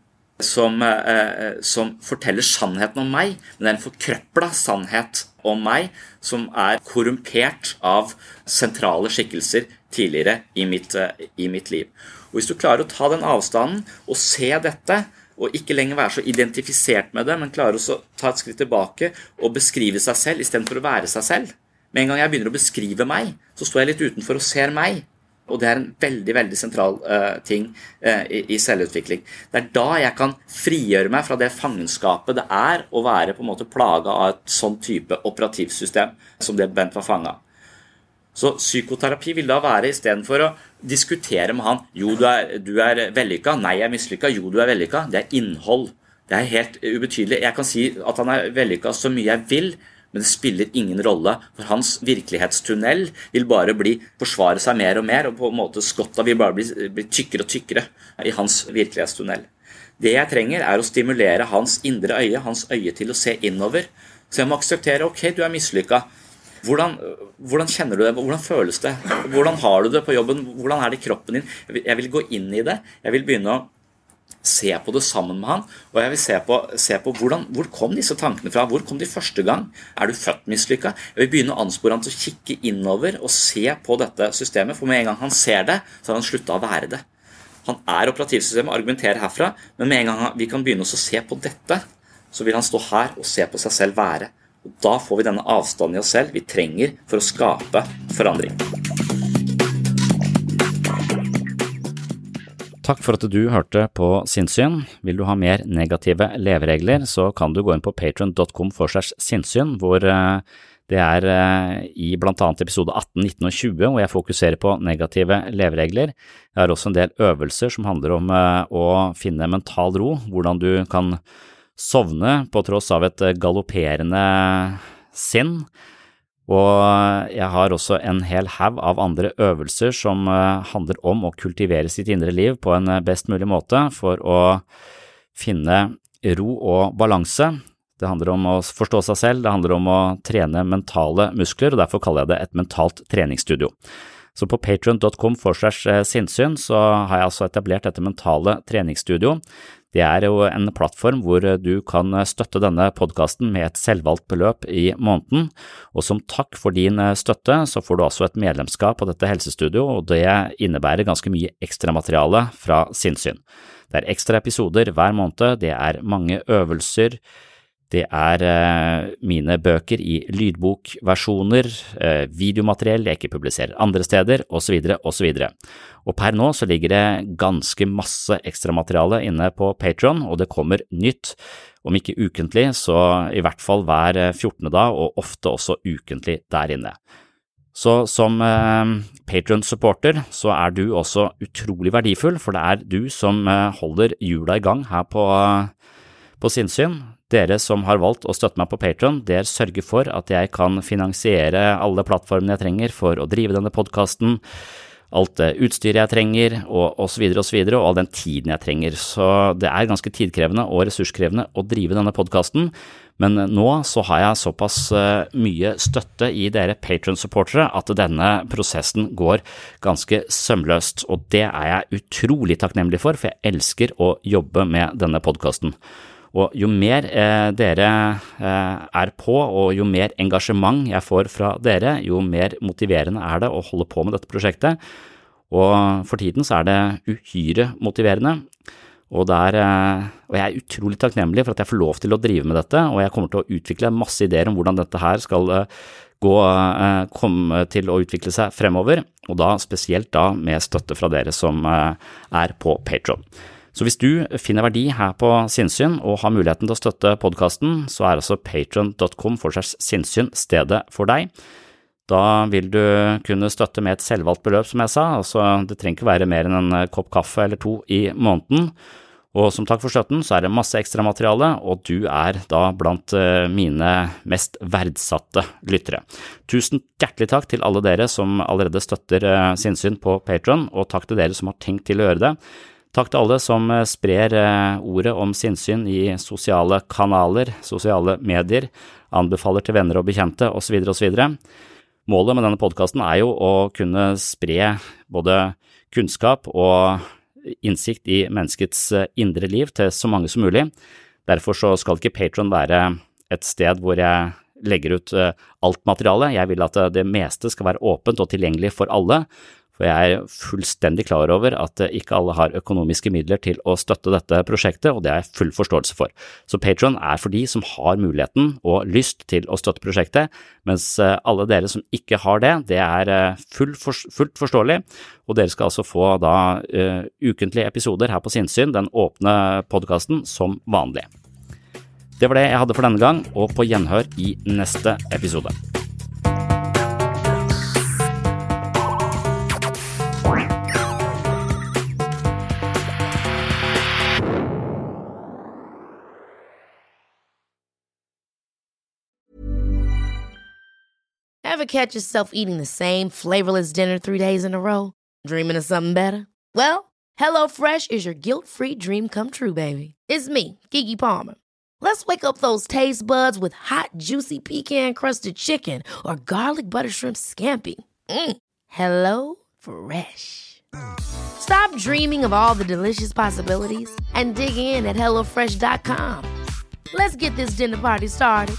Speaker 5: forteller sannheten om meg, men det en forkrøplet sannhet om meg, som korrumpert av sentrale skikkelser tidligere i mitt liv. Og hvis du klarer å ta den avstanden og se dette, og ikke lenger være så identifisert med det, men klarer å ta et skritt tilbake og beskrive seg selv, i stedet for å være seg selv. Med en gang jeg begynner å beskrive meg, så står jeg litt utenfor og ser meg. Og det en veldig, veldig sentral ting i selvutvikling. Det da jeg kan frigjøre meg fra det fangenskapet det å være på en måte plaget av et sånn type operativsystem som det Bent var fanget. Så psykoterapi vil da være, i stedet for å diskutere med han, jo, du vellykket, nei, jeg mislykket, jo, du vellykket, det innhold. Det helt ubetydelig. Jeg kan si at han vellykket så mye jeg vil, men det spiller ingen rolle, for hans virkelighetstunnel vil bare forsvare seg mer og mer, og på en måte skotta vil bare bli tykkere og tykkere i hans virkelighetstunnel. Det jeg trenger å stimulere hans indre øye, hans øye til å se innover, så jeg må akseptere, ok, du mislykket. Hvordan kjenner du det? Hvordan føles det? Hvordan har du det på jobben? Hvordan det i kroppen din? Jeg vil gå inn i det. Jeg vil begynne å se på det sammen med han, og jeg vil se på hvor kom disse tankene fra, hvor kom de første gang, er du født mislykket? Jeg vil begynne å anspore han til å kikke innover og se på dette systemet, for med en gang han ser det, så har han sluttet å være det. Han er operativsystemet, argumenterer herfra, men med en gang vi kan begynne å se på dette, så vil han stå her og se på seg selv være. Og da får vi denne avstanden i oss selv vi trenger for å skape forandring. Takk for at du hørte på Sinnssyn. Vil du ha mer negative leveregler, så kan du gå inn på patreon.com/sinnssyn, hvor det er i blant annet episode 18, 19 og 20, hvor jeg fokuserer på negative leveregler. Jeg har også en del øvelser som handler om å finne mental ro, hvordan du kan sovne på tross av et galopperende sinn. Og jeg har også en hel haug av andre øvelser som handler om å kultivere sitt indre liv på en best mulig måte for å finne ro og balanse. Det handler om å forstå seg selv, det handler om å trene mentale muskler, og derfor kaller jeg det et mentalt treningsstudio. Så på patreon.com/sinnssyn så har jeg altså etablert dette mentale treningsstudio. Det er jo en plattform hvor du kan støtte denne podcasten med et selvvalgt beløp i måneden, og som takk for din støtte så får du altså et medlemskap på dette helsestudio, og det innebærer ganske mye ekstra materiale fra Sinnssyn. Det er ekstra episoder hver måned, det er mange øvelser, det er mine bøker i lydbokversjoner, videomateriell jeg ikke publiserer andre steder, og så videre, og så videre. Og per nå så ligger det ganske masse ekstra materiale inne på Patreon, og det kommer nytt, om ikke ukentlig, så i hvert fall hver 14. dag, og ofte også ukentlig der inne. Så som Patreon-supporter så er du også utrolig verdifull, for det er du som holder hjula i gang her på Sinnssyn. Dere som har valgt å støtte meg på Patreon, dere sørger for at jeg kan finansiere alle plattformene jeg trenger for å drive denne podcasten, alt utstyret jeg trenger, og så videre, og all den tiden jeg trenger. Så det er ganske tidkrevende og ressurskrevende å drive denne podcasten, men nå så har jeg såpass mye støtte i dere Patreon-supportere at denne prosessen går ganske sømløst, og det er jeg utrolig takknemlig for jeg elsker å jobbe med denne podcasten. Og jo mer dere er på, og jo mer engasjement jeg får fra dere, jo mer motiverende er det å holde på med dette prosjektet. Og for tiden så er det uhyre motiverende, og jeg er utrolig takknemlig for at jeg får lov til å drive med dette, og jeg kommer til å utvikle masse ideer om hvordan dette her skal komme til å utvikle seg fremover, og da spesielt da med støtte fra dere som er på Patreon. Så hvis du finner verdi her på Sinnssyn og har muligheten til å støtte podcasten, så er altså patreon.com/sinnssyn stedet for deg. Da vil du kunne støtte med et selvvalgt beløp, som jeg sa, altså det trenger ikke være mer enn en kopp kaffe eller 2 i måneden. Og som takk for støtten så er det masse ekstra materiale, og du er da blant mine mest verdsatte lyttere. Tusen hjertelig takk til alle dere som allerede støtter Sinnssyn på Patreon, og takk til dere som har tenkt til å gjøre det. Takk til alle som sprer ordet om Sinnssyn i sosiale kanaler, sosiale medier, anbefaler til venner og bekjente, og så videre og så videre. Målet med denne podcasten er jo å kunne spre både kunnskap og innsikt i menneskets indre liv til så mange som mulig. Derfor så skal ikke Patreon være et sted hvor jeg legger ut alt materiale. Jeg vil at det meste skal være åpent og tilgjengelig for alle, for jeg er fullstendig klar over at ikke alle har økonomiske midler til å støtte dette prosjektet, og det har jeg full forståelse for. Så Patreon er for de som har muligheten og lyst til å støtte prosjektet, mens alle dere som ikke har det, det er fullt forståelig, og dere skal altså få da ukentlige episoder her på Sinnssyn, den åpne podcasten som vanlig. Det var det jeg hadde for denne gang, og på gjenhør i neste episode.
Speaker 2: Ever catch yourself eating the same flavorless dinner 3 days in a row? Dreaming of something better? Well, HelloFresh is your guilt-free dream come true, baby. It's me, Keke Palmer. Let's wake up those taste buds with hot, juicy pecan-crusted chicken or garlic butter shrimp scampi. Hello Fresh. Stop dreaming of all the delicious possibilities and dig in at HelloFresh.com. Let's get this dinner party started.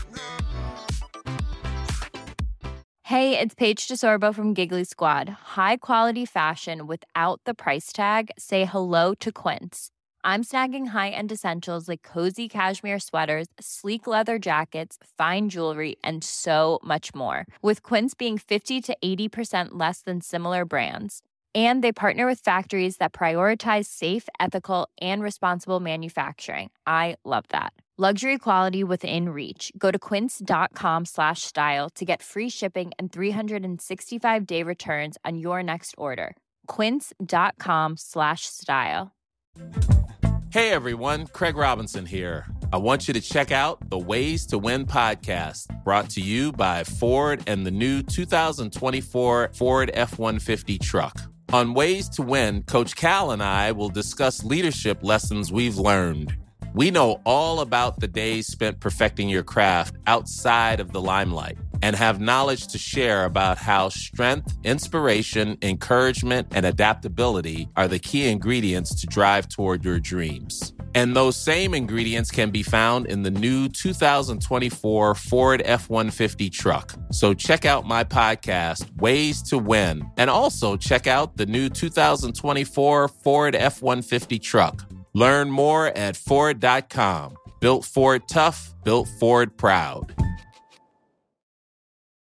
Speaker 10: Hey, it's Paige DeSorbo from Giggly Squad. High quality fashion without the price tag. Say hello to Quince. I'm snagging high-end essentials like cozy cashmere sweaters, sleek leather jackets, fine jewelry, and so much more. With Quince being 50 to 80% less than similar brands. And they partner with factories that prioritize safe, ethical, and responsible manufacturing. I love that. Luxury quality within reach. Go to quince.com/style to get free shipping and 365-day returns on your next order. Quince.com/style.
Speaker 11: Hey everyone, Craig Robinson here. I want you to check out the Ways to Win podcast, brought to you by Ford and the new 2024 Ford F-150 truck. On Ways to Win, Coach Cal and I will discuss leadership lessons we've learned. We know all about the days spent perfecting your craft outside of the limelight and have knowledge to share about how strength, inspiration, encouragement, and adaptability are the key ingredients to drive toward your dreams. And those same ingredients can be found in the new 2024 Ford F-150 truck. So check out my podcast, Ways to Win, and also check out the new 2024 Ford F-150 truck. Learn more at Ford.com. Built Ford tough, built Ford proud.